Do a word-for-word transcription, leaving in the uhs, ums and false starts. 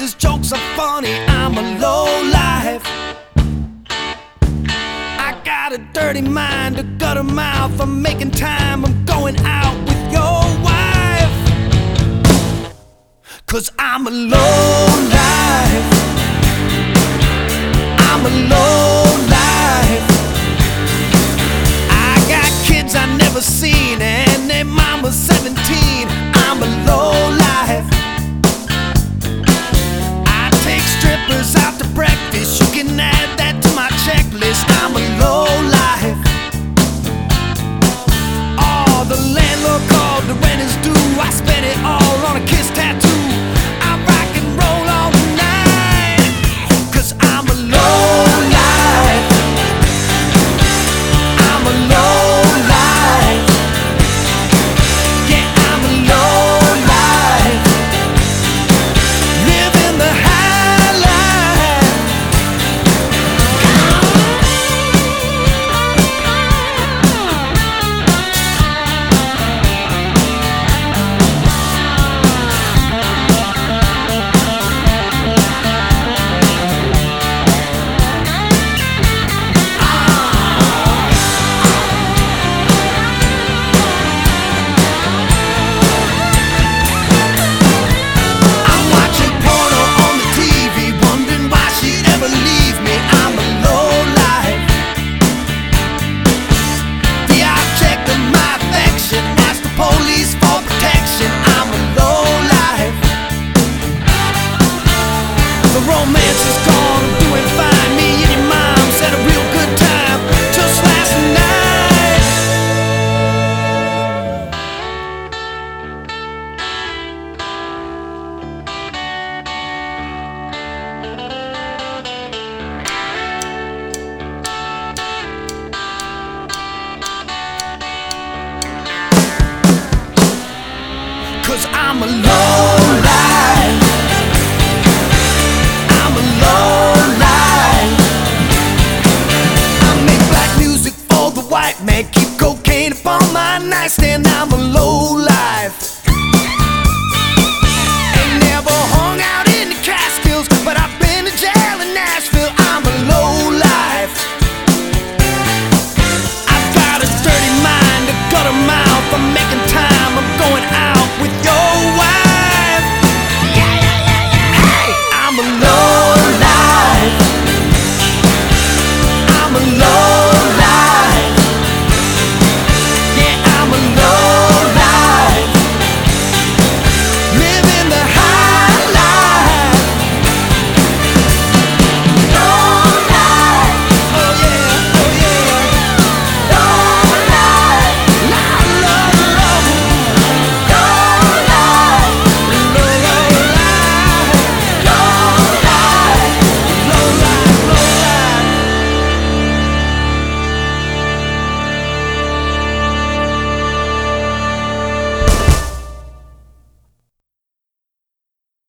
his jokes are funny. I'm a low life. I got a dirty mind, a gutter mouth. I'm making time, I'm going out with your wife. Cause I'm a low life. I'm a low life. I got kids I never seen and their mama's seventeen. I'm a low life. I take strippers out to breakfast. You can add that to my checklist. I'm a low life. Oh, the landlord called, the rent is due. I spent it all on a kiss tattoo. I rock and roll all night. Cause I'm a low life. I'm a low life. Yeah, I'm a low life. Living the high life. I'm watching porno on the T V, wondering why she'd ever leave me. I'm a low life. The object of my affection, ask the police for protection. I'm a low life. The romance is gone, I'm doing fine. Me and your mom's had a real good time just last night. Cause I'm a low life. I'm a low life. I make black music for the white man. Keep cocaine upon my nightstand. I'm a low life.